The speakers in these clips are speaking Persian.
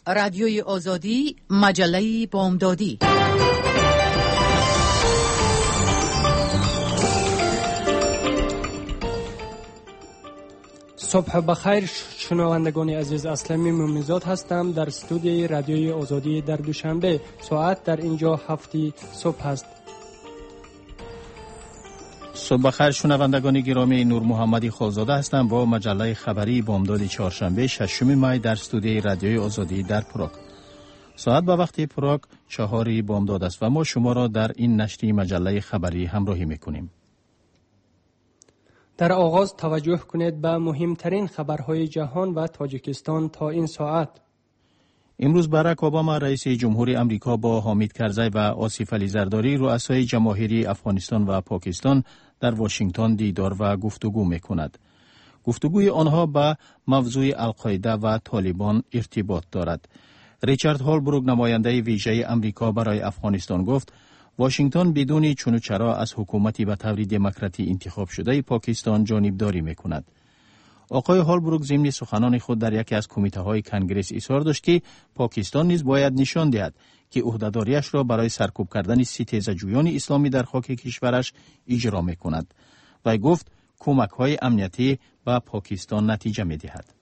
رادیوی آزادی، مجله بامدادی. صبح بخیر شنوندگان عزیز، اسلمی مومنزاد هستم در استودیوی رادیوی آزادی در دوشنبه. ساعت در اینجا 7 صبح است. صبح بخیر شنوندگان گرامی، نور محمدی خالزاده هستم با مجله خبری بامداد چهارشنبه 6 می در استودیوی رادیوی آزادی در پراگ. ساعت به وقت پراگ 4 بامداد است و ما شما را در این نشریه مجله خبری همراهی میکنیم. در آغاز توجه کنید به مهمترین خبرهای جهان و تاجیکستان تا این ساعت. امروز باراک اوباما رئیس جمهوری آمریکا با حامد کرزی و آصف علی زرداری رؤسای جماهیری افغانستان و پاکستان در واشنگتن دیدار و گفتگو میکند. گفتگوی آنها به موضوع القاعده و طالبان ارتباط دارد. ریچارد هولبروک نماینده ویژه آمریکا برای افغانستان گفت واشنگتن بدون چون و چرا از حکومتی به طور دموکراتی انتخاب شده پاکستان جانبداری میکند. آقای هولبروک ضمن سخنان خود در یکی از کمیته‌های کنگره اصرار داشت که پاکستان نیز باید نشان دهد که عهده‌داریش را برای سرکوب کردن ستیزجویان اسلامی در خاک کشورش اجرا میکند. و گفت کمک‌های امنیتی به پاکستان نتیجه می‌دهد.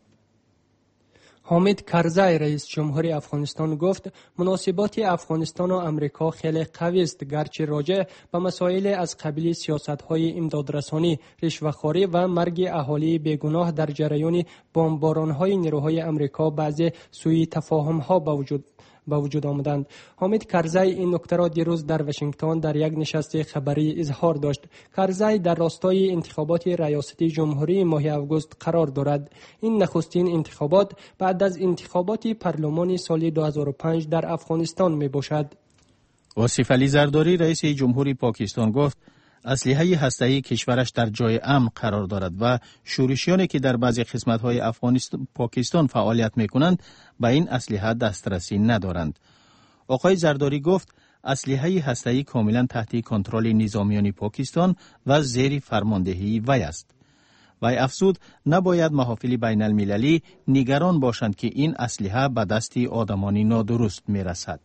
حامد کرزی رئیس جمهوری افغانستان گفت مناسبات افغانستان و امریکا خیلی قوی است، گرچه راجع به مسائل از قبیل سیاست‌های امدادرسانی، رشوه‌خواری و مرگ اهالی بیگناه در جریان بمباران‌های نیروهای امریکا بعضی سوء تفاهم‌ها به وجود آمدند. حامد کرزی این نکته را دیروز در واشنگتن در یک نشست خبری اظهار داشت. کرزی در راستای انتخابات ریاستی جمهوری ماه آگوست قرار دارد. این نخستین انتخابات بعد از انتخابات پارلمانی سال 2005 در افغانستان می باشد. آصف علی زرداری رئیس جمهوری پاکستان گفت اسلحه هسته‌ای کشورش در جای امن قرار دارد و شورشیانی که در بعضی قسمت‌های پاکستان فعالیت می‌کنند به این اسلحه دسترسی ندارند. آقای زرداری گفت اسلحه هسته‌ای کاملا تحت کنترل نظامیان پاکستان و زیر فرماندهی وی است. وی افزود نباید محافل بین المللی نگران باشند که این اسلحه به دست آدمان نادرست می‌رسد.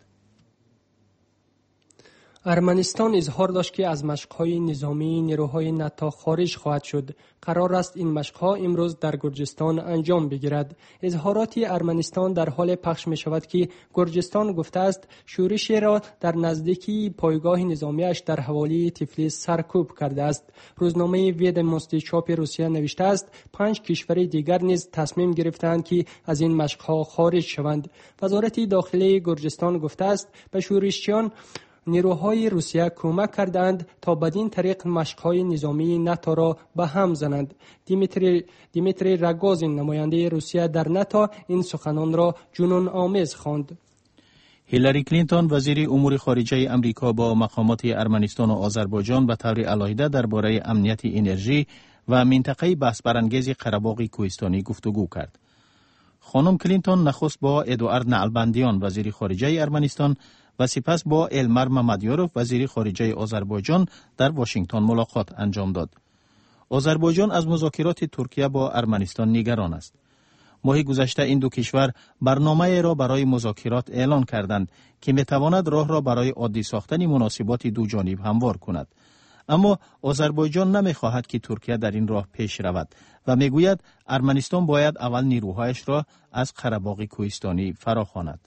ارمنستان اظهار داشت که از مشق‌های نظامی نیروهای ناتو خارج خواهد شد. قرار است این مشق‌ها امروز در گرجستان انجام بگیرد. اظهارات ارمنستان در حال پخش می‌شود که گرجستان گفته است شورشی را در نزدیکی پایگاه نظامیش در حوالی تفلیس سرکوب کرده است. روزنامه ویدموستی چاپ روسیه نوشته است 5 کشور دیگر نیز تصمیم گرفتند که از این مشق‌ها خارج شوند. وزارت داخلی گرجستان گفته است به شورشیان نیروهای روسیه کمک کردند تا بدین طریق مشق‌های نظامی ناتو را به هم زنند. دیمیتری راگوزین نماینده روسیه در ناتو این سخنان را جنون آمیز خواند. هیلاری کلینتون وزیر امور خارجه امریکا با مقامات ارمنستان و آذربایجان به طور علایده درباره امنیت انرژی و منطقه بحث برانگیز قره‌باغ کوهستانی گفتگو کرد. خانم کلینتون نخست با ادوارد نعلبندیان وزیر خارجه ارمنستان و سپس با المر ممدیاروف وزیر خارجه آذربایجان در واشنگتن ملاقات انجام داد. آذربایجان از مذاکرات ترکیه با ارمنستان نگران است. ماه گذشته این دو کشور برنامه را برای مذاکرات اعلان کردند که میتواند راه را برای عادی ساختن مناسبات دو جانب هموار کند. اما آذربایجان نمیخواهد که ترکیه در این راه پیش رود و میگوید ارمنستان باید اول نیروهایش را از قره‌باغ کوهستانی فراخواند.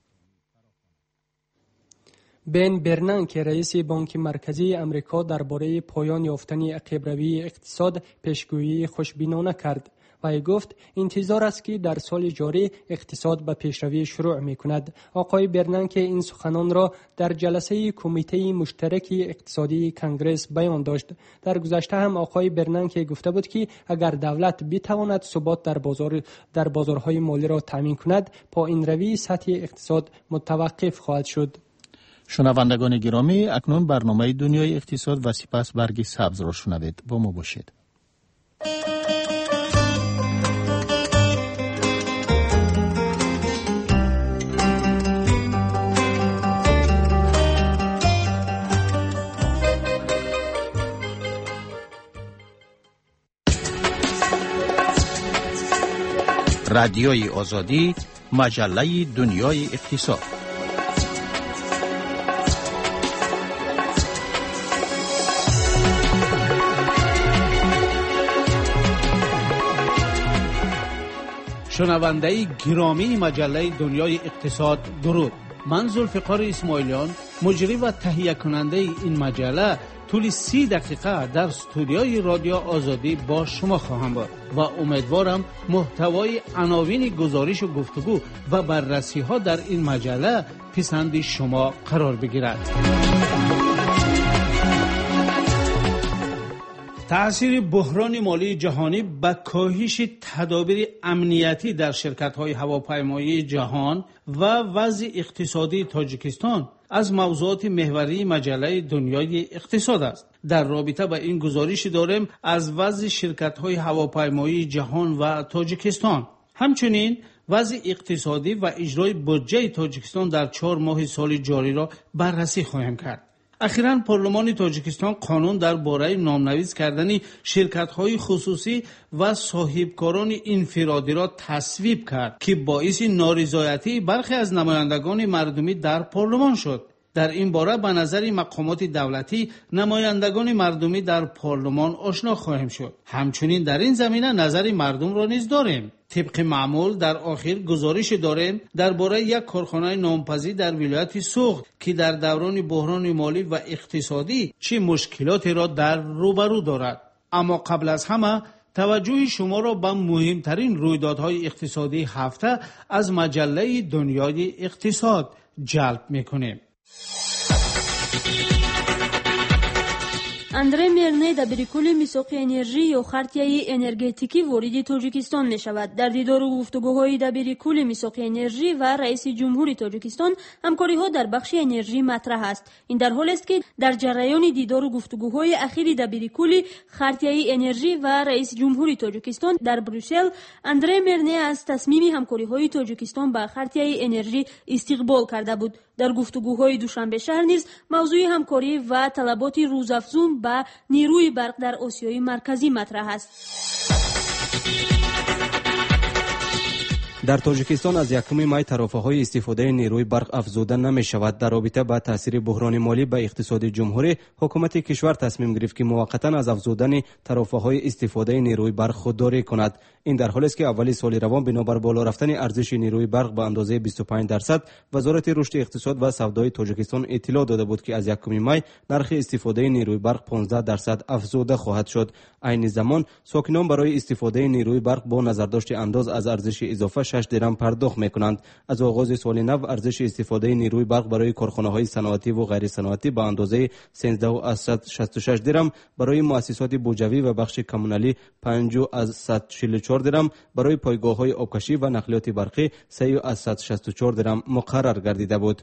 بن برنانکی رئیس بانک مرکزی امریکا درباره پایان یافتن عقب‌روی اقتصاد پیشگویی خوشبینانه کرد و گفت انتظار است که در سال جاری اقتصاد به پیشروی شروع می‌کند. آقای برنانکی این سخنان را در جلسه کمیته مشترک اقتصادی کنگره بیان داشت. در گذشته هم آقای برنانکی گفته بود که اگر دولت بتواند ثبات در بازارهای مالی را تامین کند، پایین روی سطح اقتصاد متوقف خواهد شد. شنوندگان گرامی، اکنون برنامه دنیای اقتصاد و سپس برگ سبز را شنوید. با ما باشید. رادیوی آزادی مجله دنیای اقتصاد. شنونده گرامی مجله دنیای اقتصاد، درود. من ذوالفقار اسماعیلیان، مجری و تهیه کننده این مجله، طول 30 دقیقه در استودیوی رادیو آزادی با شما خواهم بود و امیدوارم محتوای عناوین گزارش و گفتگو و بررسی ها در این مجله پسند شما قرار بگیرد. تأثیر بحران مالی جهانی به کاهش تدابیر امنیتی در شرکت‌های هواپیمایی جهان و وضع اقتصادی تاجیکستان از موضوعات محوری مجله دنیای اقتصاد است. در رابطه با این گزارش داریم از وضع شرکت‌های هواپیمایی جهان و تاجیکستان، همچنین وضع اقتصادی و اجرای بودجه تاجیکستان در 4 ماه سال جاری را بررسی خواهیم کرد. اخیراً پارلمان تاجیکستان قانون درباره نامنویس کردن شرکت‌های خصوصی و صاحبکاران انفرادی را تصویب کرد که باعث نارضایتی برخی از نمایندگان مردمی در پارلمان شد. در این باره به نظر مقامات دولتی نمایندگان مردمی در پارلمان آشنا خواهیم شد. همچنین در این زمینه نظر مردم را نیز داریم. طبق معمول در آخر گزارش داریم درباره یک کارخانه نامپذیر در ولایت سوغد که در دوران بحران مالی و اقتصادی چه مشکلاتی را در روبرو دارد. اما قبل از همه توجه شما را به مهمترین رویدادهای اقتصادی هفته از مجله دنیای اقتصاد جلب می‌کنیم. андре мерне дабири кулли мисоқи энержӣ ё хартияи энергетикӣ вориди тоҷикистон мешавад. дар дидору гуфтугӯҳои дабири кулли мисоқи энержӣ ва раиси ҷумҳури тоҷикистон ҳамкориҳо дар бахши энержӣ матраҳ аст. ин дар ҳолест ки дар ҷараёни дидору гуфтугӯҳои ахири дабири кулли хартияи энержӣ ва раиси ҷумҳури тоҷикистон дар Брюссел, андре мерне аз тасмими ҳамкориҳои тоҷикистон ба хартияи энержӣ истиқбол карда буд. дар гуфтугӯҳои душанбешаҳр низ мавзӯи ҳамкорӣ ва талаботи рӯзафзун ба нирӯи барқ дар Осиёи марказӣ матраҳ аст. در تاجیکستان از 1 مای طرفه‌های استفاده نیروی برق افزوده نمی‌شود. در رابطه با تاثیر بحران مالی به اقتصاد جمهوری، حکومت کشور تصمیم گرفت که موقتا از افزودن طرفه‌های استفاده نیروی برق خودداری کند. این در حالی است که اولی سال روان بنابر بالا رفتن ارزش نیروی برق به اندازه 25%، وزارت رشد اقتصاد و سودای تاجیکستان اطلاع داده بود که از 1 مای نرخ استفاده نیروی برق 15% افزوده خواهد شد. عین زمان ساکنان برای استفاده نیروی برق با نظرداشت انداز از ارزش اضافه 6 درم پرداخت میکنند. از آغاز سال نو ارزش استفاده نیروی برق برای کارخانه‌های صنعتی و غیر صنعتی به اندازه 13.66 درم، برای مؤسسات بودجوی و بخش کمونالی 5.144 درم، برای پایگاه‌های آبکشی و نقلیات برقی 3.164 درم مقرر گردیده بود.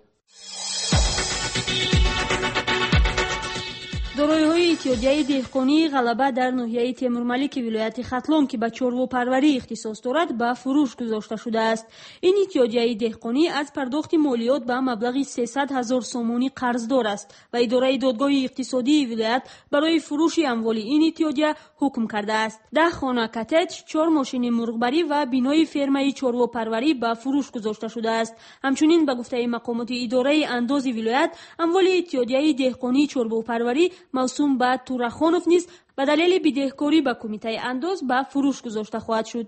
دارایی‌های اتحادیه دهقانی غلبه در ناحیه تیمورملیک ولایت ختلام که به چارواپروری اختصاص دارد به فروش گذاشته شده است. این اتحادیه دهقانی از پرداخت مالیات به مبلغ 300,000 سومانی قرضدار است و اداره دادگاه اقتصادی ولایت برای فروش اموال این اتحادیه حکم کرده است. 10 خانه کاتج، 4 ماشین مرغبری و بینای فرمای چارواپروری به فروش گذاشته شده است. همچنین به گفته مقامات اداره انداز ولایت، اموال اتحادیه دهقانی چارواپروری موسوم به تورخانوف نیز به دلیل بدهکاری به کمیته انداز به فروش گذاشته خواهد شد.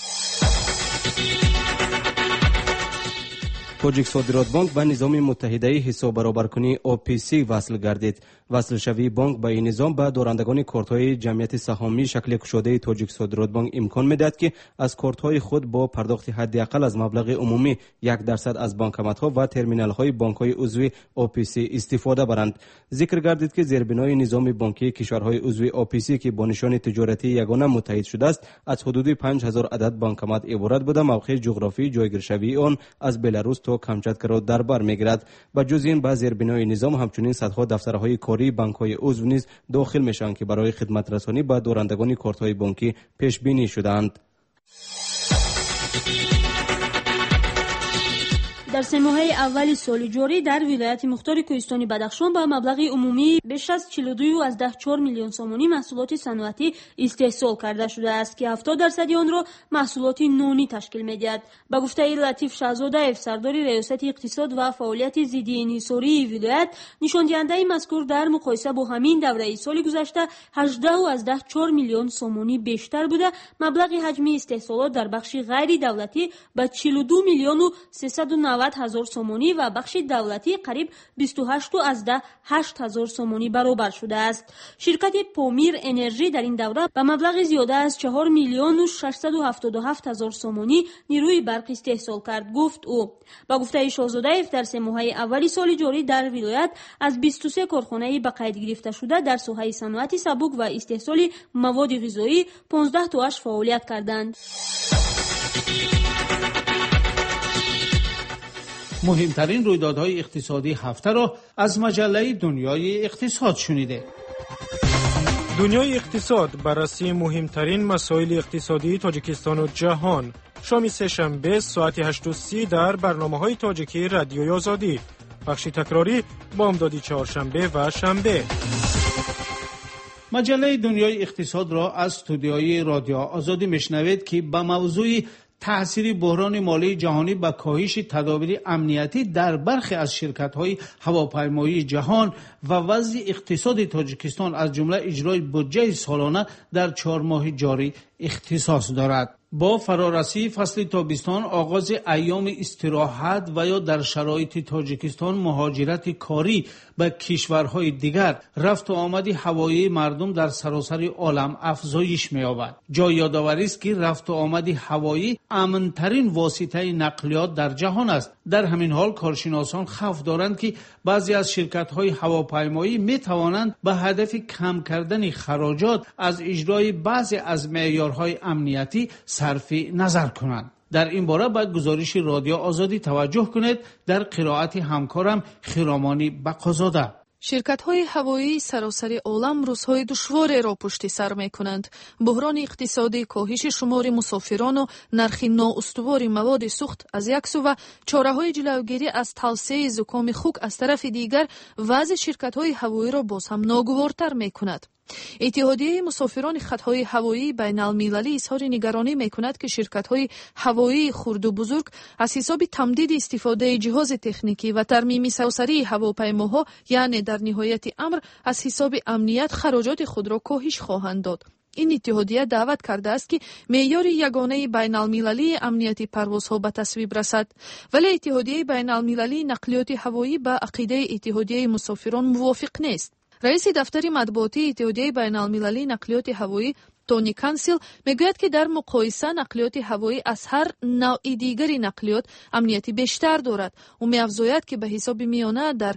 تاجیک صادرات بانک به نظام متحده حساب برابرکنی OPC وصل گردید. وصل شوی بانک به این نظام به دارندگان کارت‌های جمعیت سهامی شکل گشوده تاجیک صادرات بانک امکان می‌دهد که از کارت‌های خود با پرداخت حداقل از مبلغ عمومی 1% از بانکمت‌ها و ترمینال‌های بانک‌های عضو OPC استفاده برند. ذکر گردید که زیربنای نظام بانکی کشورهای عضو OPC که با نشان تجارتی یگانه متحد شده است، از حدود 5000 عدد بانکمت عبارت بوده. موقع جغرافی جایگیرشوی آن از بلاروس تا کامچاتکا را در بر می‌گیرد. با جز این به زیربنای نظام همچنین صدها دفترهای کاری بانک‌های عضو نیز داخل میشوند که برای خدمت رسانی به دارندگان کارت‌های بانکی پیش بینی شده‌اند. در 3 ماهه اول سال جاری در ولایت مختار کوهستانی بدخشان با مبلغ عمومی بیش از 42.4 میلیون سومانی محصولات صنعتی استحصال کرده شده است که 70% آن را محصولات نونی تشکیل می‌دهد. به گفته لطیف شهزاده سردار ریاست اقتصاد و فعالیت ضد انحصاری ولایت، نشان دهنده مذکور در مقایسه با همین دوره سال گذشته 18.4 میلیون سومانی بیشتر بوده. مبلغ حجم استحصالات در بخش غیر دولتی به 42 میلیون و 390 هزار سومانی و بخش دولتی قریب 28.8 هزار سومانی برابر شده است. شرکت پامیر انرژی در این دوره به مبلغ زیاده از 4 میلیون و 677 هزار سومانی نیروی برق استحصال کرد، گفت او. با گفته شاهزاده در 3 ماهه اول سال جاری در ولایت از 23 کارخانه به قید گرفته شده در ساحه صنعت سبک و استحصال مواد غذایی 15 تاش فعالیت کردند. مهمترین رویدادهای اقتصادی هفته را از مجله دنیای اقتصاد شنیده. دنیای اقتصاد بررسی مهمترین مسائل اقتصادی تاجیکستان و جهان. شام سه‌شنبه ساعت 8:30 در برنامه‌های تاجیکی رادیوی آزادی. بخش تکراری بامدادی چهارشنبه و شنبه. مجله دنیای اقتصاد را از استودیوی رادیو آزادی میشنوید که به موضوع تأثیر بحران مالی جهانی به کاهش تدابیر امنیتی در برخی از شرکت‌های هواپیمایی جهان و وضع اقتصاد تاجیکستان از جمله اجرای بودجه سالانه در 4 ماه جاری اختصاص دارد. با فرارسی فصل تابستان، آغاز ایام استراحت و یا در شرایط تاجیکستان مهاجرت کاری به کشورهای دیگر، رفت و آمد هوایی مردم در سراسر عالم افزایش می‌یابد. جای یادآوری است که رفت و آمد هوایی امن‌ترین واسطه نقلیات در جهان است. در همین حال کارشناسان خوف دارند که بعضی از شرکت‌های هواپیمایی می‌توانند به هدف کم کردن خراجات از اجرای بعضی از معیارهای امنیتی صرف نظر کنند. در این باره به گزارش رادیو آزادی توجه کنید. در قرائت همکارم خیرامانی بقازاده. شرکت‌های هوایی سراسر عالم روزهای دشواری را پشت سر می‌کنند. بحران اقتصادی، کاهش شمار مسافران و نرخ نااستوار مواد سوخت از یک سو و چاره‌های جلوگیری از توسعه زکام خوک از طرف دیگر وضع شرکت‌های هوایی را باز هم ناگوارتر می‌کند. اتحادیه مسافران خطهای هوایی بین المللی اظهار نگرانی می‌کند که شرکت‌های هوایی خرد و بزرگ از حساب تمدید استفاده جهاز تکنیکی و ترمیم سوسری هواپیماها، یعنی در نهایت امر از حساب امنیت خراجات خود را کاهش خواهند داد. این اتحادیه دعوت کرده است که معیار یگانه بین المللی امنیتی پروازها به تصویب رسد، ولی اتحادیه بین المللی نقلیات هوایی به عقیده اتحادیه مسافران موافق نیست. رئیس دفتر مطبوعاتی اتحادیه بین المللی نقلیات هوایی تونی کانسیل میگوید که در مقایسه نقلیات هوایی از هر نوع دیگری نقلیات امنیتی بیشتر دارد. او می‌افزاید که به حساب میانه در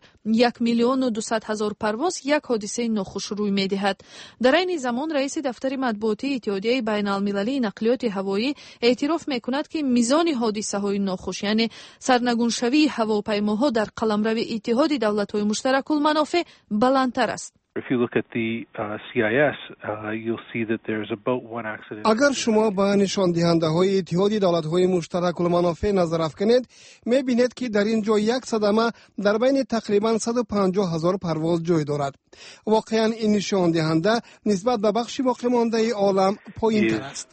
1,200,000 پرواز یک حادثه ناخوش روی می‌دهد. در این زمان رئیس دفتر مطبوعاتی اتحادیه بین المللی نقلیات هوایی اعتراف می‌کند که میزان حادثه‌های ناخوش، یعنی سرنگونشوی هواپیماها در قلمرو اتحاد دولت‌های مشترک المنافع بلندتر است. If you look at the CIS, you'll see that there's about one accident. اگر شما به نشان دهنده های اتحاد دولت‌های مشترک المنافع نظر افکنید، می‌بینید که در این جا یک صدمه در بین تقریباً 150,000 پرواز جای دارد. واقعاً این نشان دهنده نسبت به بخش باقی مانده عالم پایین‌تر است.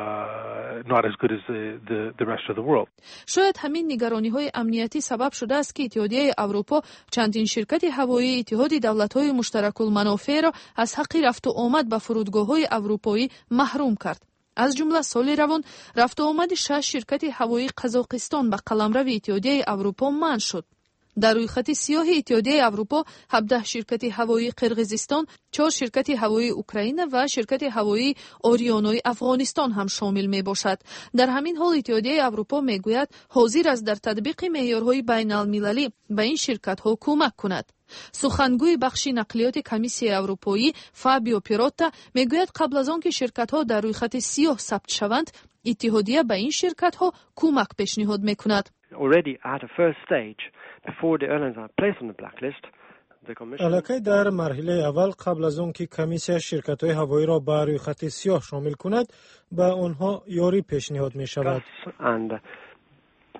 Not as good as the rest of the world. شاید همین نگرانی‌های امنیتی سبب شده است که اتحادیه اروپا چندین شرکت هوایی اتحاد دولت‌های مشترک المنافع را از حق رفت و آمد به فرودگاه‌های اروپایی محروم کرد. از جمله سال روان رفت و آمد 6 شرکت هوایی قزاقستان به قلمرو اتحادیه اروپا منع شد. در روی خط سیاه اتحادیه اروپا 17 شرکت هوایی قرقیزستان، 4 شرکت هوایی اوکراین و شرکت هوایی آریانای افغانستان هم شامل می باشد. در همین حال اتحادیه اروپا می گوید حاضر است در تطبیق معیارهای بین المللی به این شرکت ها کمک کند. سخنگوی بخش نقلیات کمیسیون اروپایی فابیو پیروتا می گوید قبل از آنکه شرکت ها در روی خط سیاه ثبت شوند، اتحادیه به این شرکت ها کمک پیشنهاد می کند. الکی در مرحله اول قبل از آن که کمیسیون شرکت‌های هوایی را بر روی خط سیاه شامل کند، به آنها یاری پیشنهاد می شود.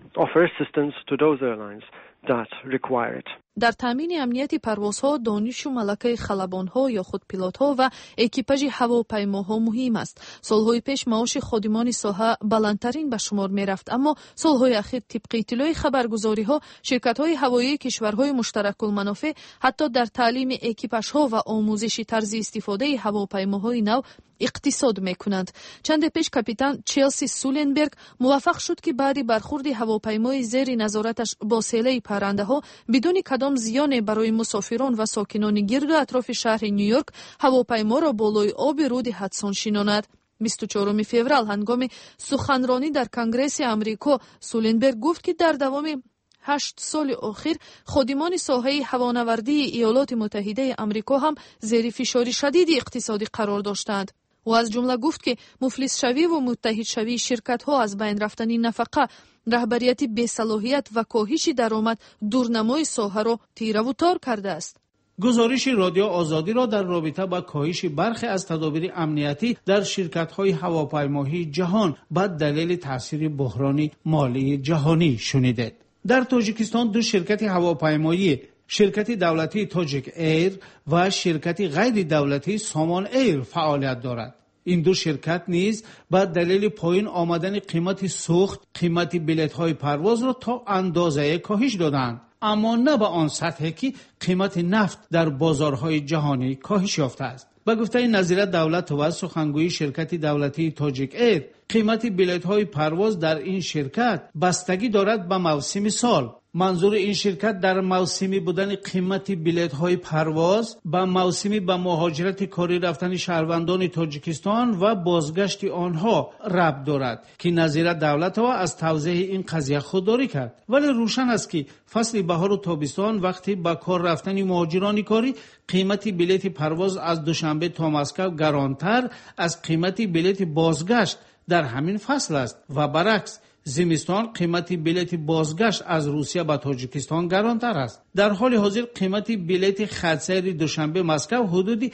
offer assistance to those airlines that require it. در تامین امنیت پروازها دانش و ملکه خلبانها یا خودپیلوتها و اکیپاژ هواپیماها مهم است. سالهای پیش معاش خادمان ساحه بلندترین به شمار می رفت، اما سالهای اخیر طبق اطلاع خبرگزاری‌ها شرکت‌های هوایی کشورهای مشترک المنافع حتی در تعلیم اکیپاژها و آموزش طرز استفاده هواپیماهای نو اقتصاد میکنند. چند پیش کاپیتان چلسی سولنبرگ موفق شد که بعد برخورد هواپیمای زیر نظارتش با سیل پرنده ها بدون کدام زیان برای مسافران و ساکنان گرد و اطراف شهر نیویورک هواپیما را بالای آب رود هدسون شناند. 24 فوریه هنگام سخنرانی در کنگره آمریکا سولنبرگ گفت که در دوام 8 سال اخیر خادمان ساحه هوانوردی ایالات متحده آمریکا هم زیر فشار شدید اقتصادی قرار داشتند. و از جمله گفت که مفلس شوی و متحد شوی شرکت ها از بین رفتن نفقه رهبریت بی‌صلاحیت و کاهش درآمد دورنمای ساحه را تیره و تار کرده است. گزارش رادیو آزادی را در رابطه با کاهش برخی از تدابیر امنیتی در شرکت‌های هواپیمایی جهان به دلیل تاثیر بحران مالی جهانی شنیدید. در تاجیکستان دو شرکت هواپیمایی، شرکت دولتی تاجیک ایر و شرکت غیر دولتی سامان ایر فعالیت دارد. این دو شرکت نیز با دلیل پایین آمدن قیمت سوخت قیمت بلیط‌های پرواز را تا اندازه کاهش دادند، اما نه به آن سطحی که قیمت نفت در بازارهای جهانی کاهش یافته است. با گفته نظیر دولت و سخنگوی شرکت دولتی تاجیک ایر، قیمت بلیط‌های پرواز در این شرکت بستگی دارد به موسم سال. منظور این شرکت در موسمی بودن قیمت بلیط‌های پرواز با موسمی به مهاجرت کاری رفتن شهروندان تاجیکستان و بازگشت آنها ربط دارد که نظیر دولت ها از توضیح این قضیه خودداری کرد. ولی روشن است که فصل بهار و تابستان وقتی به کار رفتن مهاجران کاری قیمت بلیط پرواز از دوشنبه تا مسکو گرانتر از قیمت بلیط بازگشت در همین فصل است و برعکس زمستان قیمت بلیط بازگشت از روسیه به تاجیکستان گرانتر است. در حال حاضر قیمت بلیط خطسیر دوشنبه مسکو حدود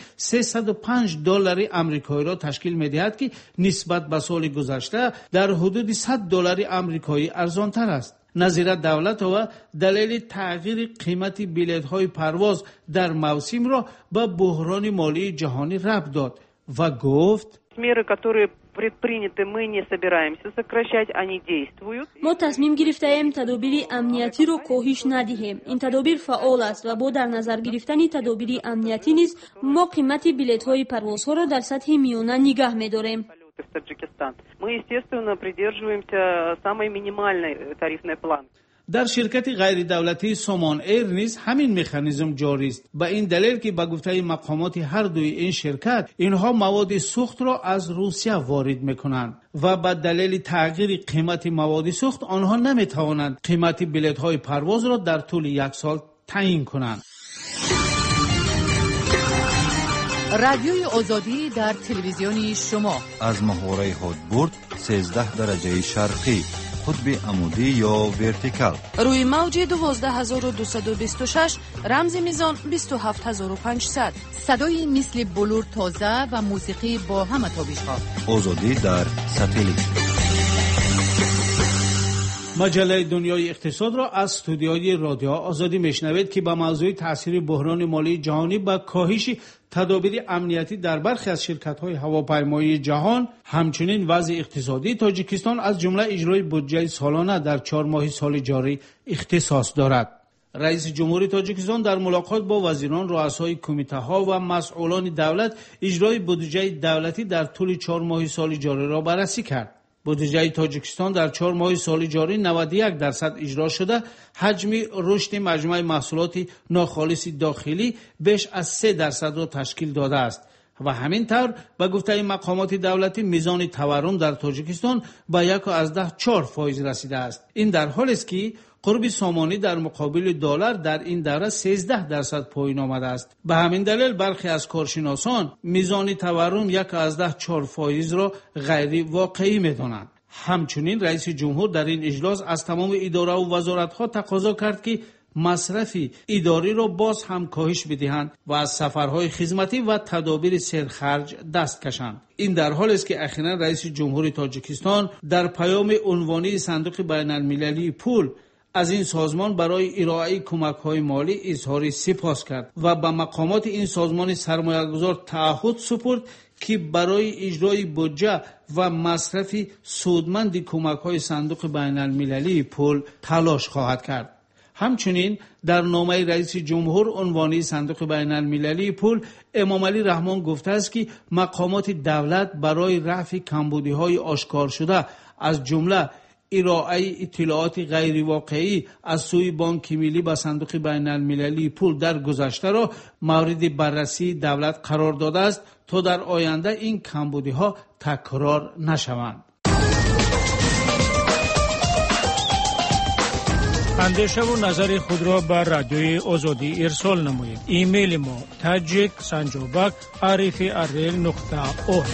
$305 آمریکایی را تشکیل می‌دهد که نسبت به سال گذشته در حدود $100 آمریکایی ارزانتر است. نظیر دولت و دلیل تغییر قیمت بلیط‌های پرواز در موسم را به بحران مالی جهانی ربط داد و گفت ما تصمیم گرفته ایم تدابیر امنیتی را کاهش ندهیم. این تدابیر فعال است و با در نظر گرفتن تدابیر امنیتی نیز ما قیمت بلیط‌های پروازها را در سطح میانه نگه می‌داریم. в Таджикистан. Мы, естественно, придерживаемся самой минимальной тарифной планки. در شرکت غیر دولتی سامان ایر نیز همین مکانیزم جاری است. به این دلیل که به گفته مقامات هر دوی این شرکت اینها مواد سوخت را از روسیه وارد میکنند و به دلیل تغییر قیمت مواد سوخت آنها نمیتوانند قیمت بلیط‌های پرواز را در طول یک سال تعیین کنند. رادیوی آزادی در تلویزیون شما از محوره هدبرد 13 درجه شرقی قطب عمودی یا ورتیکال روی موج 12226 رمز میزان 27500 صدای مثل بلور تازه و موسیقی با همه تابش‌ها. آزادی در ساتلیت. مجله دنیای اقتصاد را از استودیوی رادیو آزادی میشنوید که با موضوع تاثیر بحران مالی جهانی با کاهش تدابیر امنیتی در برخی از شرکت‌های هواپیمایی جهان، همچنین وضع اقتصادی تاجیکستان از جمله اجرای بودجه سالانه در 4 ماه سال جاری اختصاص دارد. رئیس جمهور تاجیکستان در ملاقات با وزیران، رؤسای کمیته‌ها و مسئولان دولت اجرای بودجه دولتی در طول 4 ماه سال جاری را بررسی کرد. بودجه تاجیکستان در 4 ماه سال جاری 91% اجرا شده، حجم رشد مجموع محصولات ناخالص داخلی بیش از 3% را تشکیل داده است و همین طور به گفته مقامات دولتی میزان تورم در تاجیکستان به 1.4% رسیده است. این در حالی است که قرب سامانی در مقابل دلار در این دوره 13% پایین آمده است. به همین دلیل برخی از کارشناسان میزان تورم 1.4% را غیر واقعی می‌دانند. همچنین رئیس جمهور در این اجلاس از تمام اداره و وزارت‌ها تقاضا کرد که مصرف اداری را باز هم کاهش بدهند و از سفرهای خدمتی و تدابیر سرخرج دست کشند. این در حالی است که اخیراً رئیس جمهوری تاجیکستان در پیام عنوانی صندوق بین المللی پول از این سازمان برای ارائه کمک‌های مالی اظهار سپاس کرد و به مقامات این سازمان سرمایه‌گذار تعهد سپرد که برای اجرای بودجه و مصرف سودمند کمک‌های صندوق بین المللی پول تلاش خواهد کرد. همچنین در نامه رئیس جمهور عنوانی صندوق بین المللی پول امام علی رحمان گفته است که مقامات دولت برای رفع کمبودی‌های آشکار شده از جمله ارائه اطلاعات غیر واقعی از سوی بانک ملی به صندوق بین المللی پول در گذشته را مورد بررسی دولت قرار داده است تا در آینده این کمبودی‌ها تکرار نشوند. اندیشه و نظر خود را بر رادیوی آزادی ارسال نمایید. ایمیل ما tajik@rfi.org.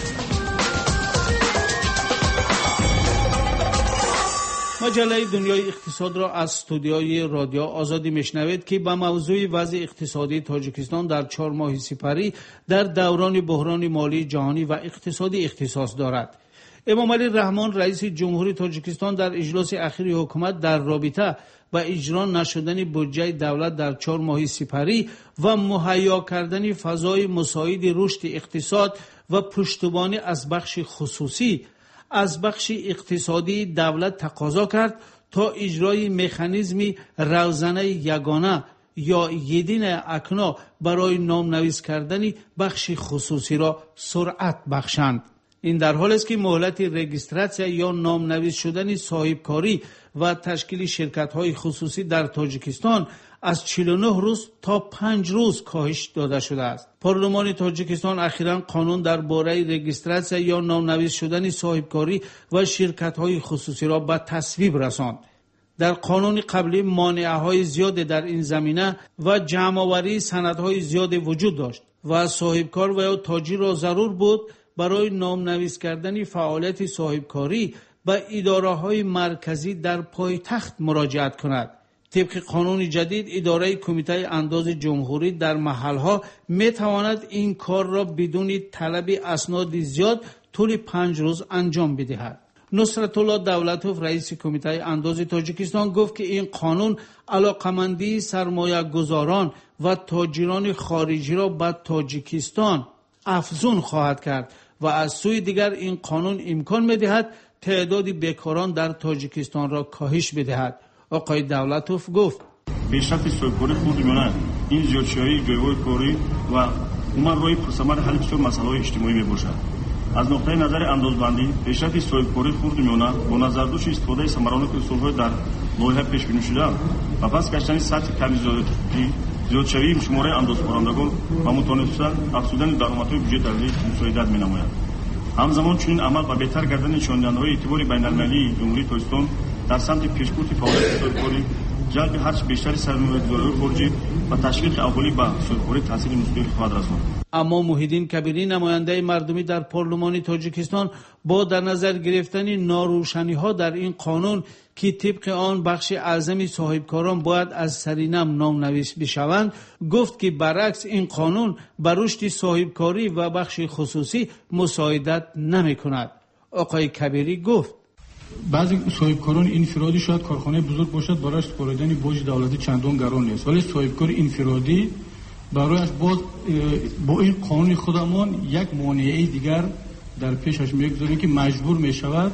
مجله دنیای اقتصاد را از استودیوی رادیو آزادی میشنوید که به موضوع وضع اقتصادی تاجیکستان در 4 ماه سپری در دوران بحران مالی جهانی و اقتصادی اختصاص دارد. امام علی رحمان رئیس جمهوری تاجیکستان در اجلاس اخیر حکومت در رابطه با اجرا نشدن بودجه دولت در 4 ماه سپری و مهیا کردن فضای مساعد رشد اقتصاد و پشتیبانی از بخش خصوصی از بخش اقتصادی دولت تقاضا کرد تا اجرای مکانیزم روزانه یگانه یا یدین اکنا برای نامنویس کردن بخش خصوصی را سرعت بخشند. این در حالی است که مهلت رجیستراسیون یا نامنویس شدن صاحبکاری و تشکیل شرکت‌های خصوصی در تاجیکستان از 49 روز تا 5 روز کاهش داده شده است. پارلمان تاجیکستان اخیراً قانون درباره رجیستراسیون یا نامنویس شدن صاحبکاری و شرکت‌های خصوصی را به تصویب رساند. در قانون قبلی مانعه‌های زیاد در این زمینه و جمع‌آوری سندهای زیاد وجود داشت و صاحبکار و یا تاجر را ضرور بود برای نامنویس کردن فعالیت صاحبکاری به اداره‌های مرکزی در پایتخت مراجعت کند. طبق قانون جدید اداره کمیته انداز جمهوری در محلها میتواند این کار را بدون طلب اسناد زیاد طول 5 روز انجام بدهد. نصرت الله دولتوف رئیس کمیته انداز تاجیکستان گفت که این قانون علاقمندی سرمایه گذاران و تاجران خارجی را به تاجیکستان افزون خواهد کرد و از سوی دیگر این قانون امکان می‌دهد تعداد بیکاران در تاجیکستان را کاهش بدهد. آقای دولتوف گفت پیشرفت صاحبکاری خود می‌ماند این زیادشویی جایگاه کاری و عمر روی پرثمر حل بسیار مسائل اجتماعی میباشد. از نقطه نظر اندازبندی پیشرفت صاحبکاری خود می‌ماند با نظر داشت استفاده ثمرات اصول‌های در لایحه پیش بینی شده و پس کشتن سطح کمی زیادشویی شماره اندازکنندگان و متناسب افزودن درآمدهای بودجه دولتی مساعدت می‌نماید. همزمان چنین عمل به بهتر کردن نشانده‌های اعتبار بین‌المللی جمهوری تاجیکستان در سمت پیشبرد فعالیت صاحبکاری، جلب هرچه بیشتر سرمایه‌گذاران خارجی و تشویق اهالی به صاحبکاری تاثیر مثبت خواهد رساند. اما محیدین کبیری نماینده مردمی در پارلمان تاجیکستان با در نظر گرفتن ناروشنی‌ها در این قانون که طبق آن بخش اعظم صاحبکاران باید از سرینم نامنویس بشوند گفت که برعکس این قانون بر رشد صاحبکاری و بخش خصوصی مساعدت نمی‌کند. آقای کبیری گفت بعضی صاحبکاران انفرادی شاید کارخانه بزرگ باشد برای سپردن بوج دولتی چندان گران نیست، ولی صاحبکار انفرادی برایش باز با این قانون خودمان یک مانعه دیگر در پیشش میگذاریم که مجبور میشود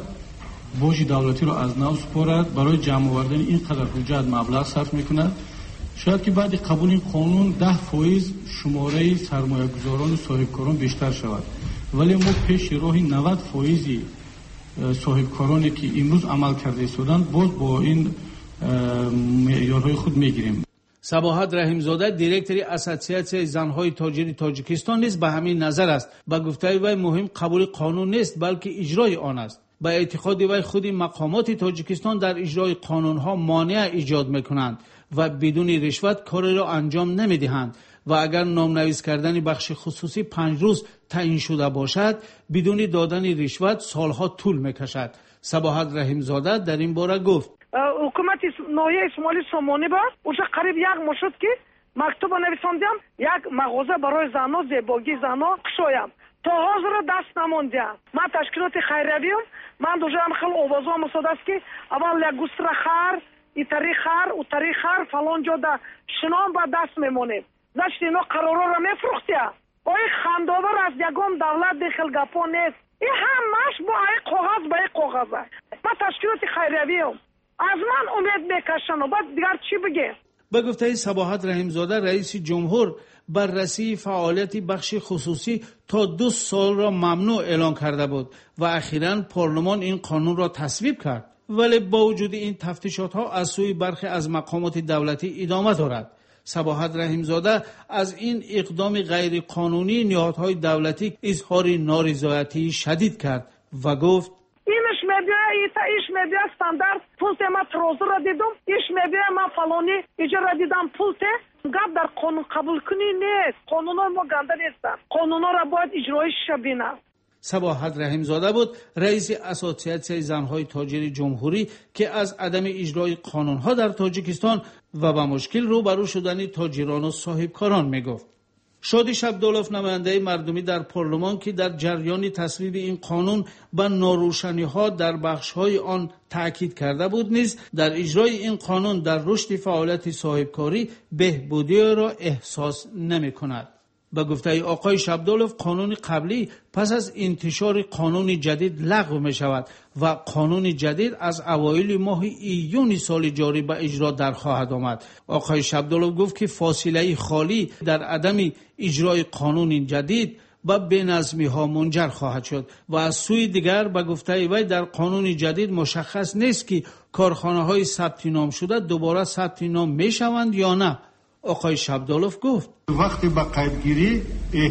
بوج دولتی را از نو سپارد، برای جمع آوردن این قدر حجت مبلغ صرف میکند. شاید که بعد قبول این قانون 10% شماره سرمایه گذاران و صاحبکاران بیشتر شود، ولی ما پیش راه 90% صاحبکارانی که امروز عمل کرده شدند باز با این معیارهای خود میگیریم. صباحت رحیمزاده دیرکتوری اسوسیاسیون زنهای تاجر تاجیکستان نیز به همین نظر است. با گفته وی مهم قبول قانون نیست بلکه اجرای آن است. با اعتقاد وی خود مقامات تاجیکستان در اجرای قانونها مانع ایجاد میکنند و بدون رشوت کاری را انجام نمیدهند و اگر نامنویس کردن بخش خصوصی 5 روز تعیین شده باشد بدون دادن رشوت سالها طول میکشد. صباحت رحیمزاده در این باره گفت او حکومت ناحیه شمالی سامانی با اونجا قریب یک ماه شد که مکتوب نویساندم یک مغازه برای زنها زیبایی زنها کشایم تا حاضر دست نموندم. من تشکیلات خیریه‌ام من دوجام خیلی آوازا مساعد است که اول یک گوستر خر این طریق خر او طریق خر فلان جا در شنام با دست میمونیم داشت اینا قرارا را میفروختیم. آی خنداور از یگان دولت داخل گپا نیست. این همش با ای کاغذ با ای کاغذه. من تشکیلات خیریه‌ام از من امید میکشن و بعد دیگر چی بگه؟ به گفته صباحت رحیمزاده رئیس جمهور بررسی فعالیت بخش خصوصی تا 2 سال را ممنوع اعلان کرده بود و اخیراً پارلمان این قانون را تصویب کرد. ولی با وجود این تفتیشات ها از سوی برخی از مقامات دولتی ادامه دارد. صباحت رحیمزاده از این اقدام غیر قانونی نهادهای دولتی اظهار نارضایتی شدید کرد و گفت ایش میبیه استاندارد پولت ما تروزو را دیدم ایش میبیه ما فلانی ایجا را دیدم پولت گب در قانون قبول کنی نیست. قانون ها ما گنده نیستن. قانون ها را باید اجرایش بینه. صباحت رحیمزاده بود رئیس اسوسیاسیون زنهای تاجر جمهوری که از عدم اجرای قانونها در تاجیکستان و با مشکل روبرو شدن تاجران و صاحبکاران میگفت. شادی شبدولف نماینده مردمی در پارلمان که در جریان تصویب این قانون به ناروشنی‌ها در بخش‌های آن تاکید کرده بود نیز در اجرای این قانون در رشد فعالیت صاحبکاری بهبودی را احساس نمی‌کند. به گفته آقای شبدولف قانون قبلی پس از انتشار قانون جدید لغو می شود و قانون جدید از اوایل ماه ایون سال جاری به اجرا در خواهد آمد. آقای شبدولف گفت که فاصله خالی در عدم اجرای قانون جدید به بی‌نظمی ها منجر خواهد شد و از سوی دیگر به گفته وی در قانون جدید مشخص نیست که کارخانه های ثبت نام شده دوباره ثبت نام می شوند یا نه. آقای شبدولف گفت وقتی با قیدگیری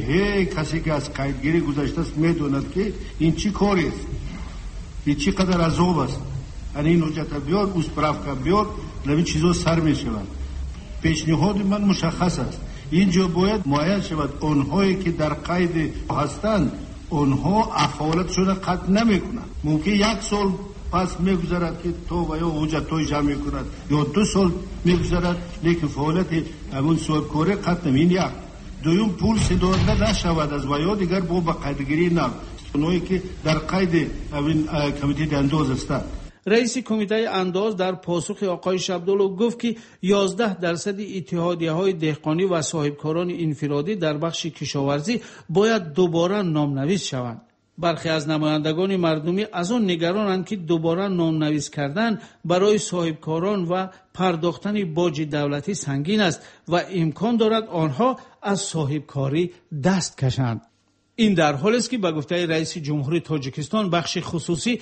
کسی که از قیدگیری گذشته است میدوند که این چی کاری است، این چی قدر عذاب است، این حجت بیار اوس پرافکا بیار نمی چیزا سر می شود. پیشنهاد من مشخص است اینجا باید معین شود آنهایی که در قید هستند آنها افعالتشون قطع نمی کنند. ممکن 1 سال پس میگذرد که تو و یا حجت توی جمع میکند یا 2 سال میگذرد لیکن فعالیت همون صاحبکاری قطع نمین. یک دویم پول صداده نشود از و یا دیگر با قیدگیری نم اونایی که در قید همین کمیته انداز هستند. رئیس کمیته انداز در پاسخ آقای شبدولف گفت که 11% اتحادیه‌های دهقانی و صاحبکاران انفرادی در بخش کشاورزی باید دوباره نامنویس شوند. برخی از نمایندگان مردمی از آن نگرانند که دوباره نامنویس کردن برای صاحبکاران و پرداختن باج دولتی سنگین است و امکان دارد آنها از صاحبکاری دست کشند. این در حالی است که به گفته رئیس جمهوری تاجیکستان بخش خصوصی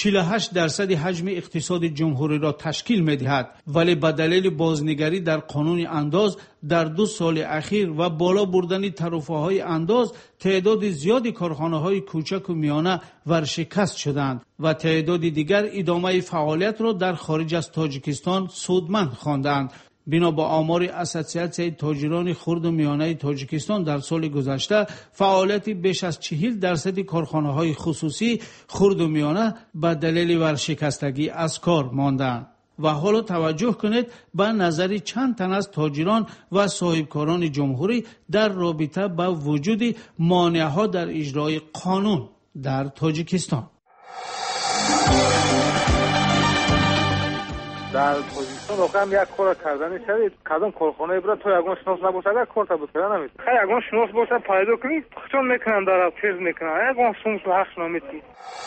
48% حجم اقتصاد جمهوری را تشکیل می‌دهد ولی به دلیل بازنگری در قانون انداز در 2 سال اخیر و بالا بردن ترفه‌های انداز تعداد زیادی کارخانه‌های کوچک و میانه ورشکست شدند و تعداد دیگر ادامه فعالیت را در خارج از تاجیکستان سودمند خواندند. بنا با آمار اسوسیاسیون تاجران خرد و میانه تاجیکستان در سال گذشته فعالیت بیش از 40% کارخانه‌های خصوصی خرد و میانه به دلیل ورشکستگی از کار ماندند. و حالا توجه کنید به نظر چند تن از تاجران و صاحبکاران جمهوری در رابطه با وجود مانع‌ها در اجرای قانون در تاجیکستان. در تاجیکستان واقعا یک کار کردن شدید کدام کارخانه برای تو یگان شناس نباشه اگر کار تا بکنه نمید خیلی یگان شناس باشه پیدا کنی چون میکنن در چیز میکنن یگان سومس و حقش نمیتی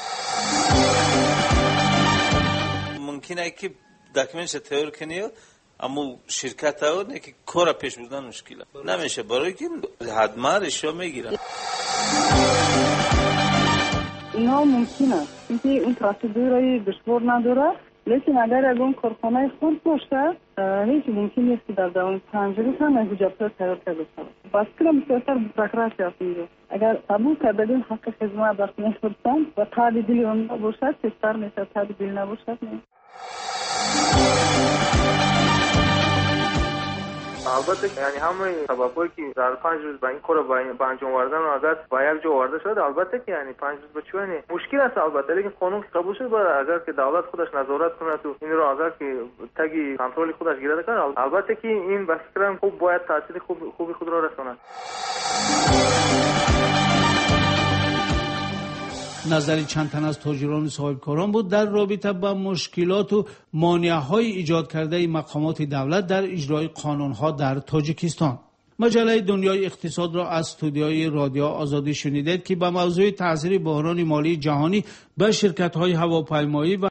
ممکنه که داکیومنتش تیار کنی اما شرکت ها نه که کار پیش بردن مشکله نمیشه برای که حتما اشیا میگیرن. اینا ممکنه اینکه اون پروسیدورای دشوار نداره لیکن اگر اون کارخانه خود باشه هیچ ممکن نیست که در دوام 5 روز هم حجت تیار کرده باشه. بس کنم بسیار بروکراسی است اینجا. اگر قبول کردن حق خدمت دست نمی‌فرستن و تعدیل اون باشه سر میشه تعدیل نباشه نه. البته یعنی همه سببایی که در 5 روز به این کار به انجام آوردن اگر با یک جا آورده شد، البته که یعنی 5 روز بچه یعنی مشکل است البته، لیکن قانون قبول شد اگر که دولت خودش نظارت کنه تو این رو اگر که تگی کنترل خودش گیرد کنه، البته که این به فکرم خوب باید تاثیر خوبی خود را رساند. نظر چند تن از تاجران صاحبکاران بود در رابطه با مشکلات و مانع‌های ایجاد کرده مقامات دولت در اجرای قانون‌ها در تاجیکستان. مجله دنیای اقتصاد را از استودیوی رادیو آزادی شنیدید که با موضوع تاثیر بحران مالی جهانی به شرکت‌های هواپیمایی و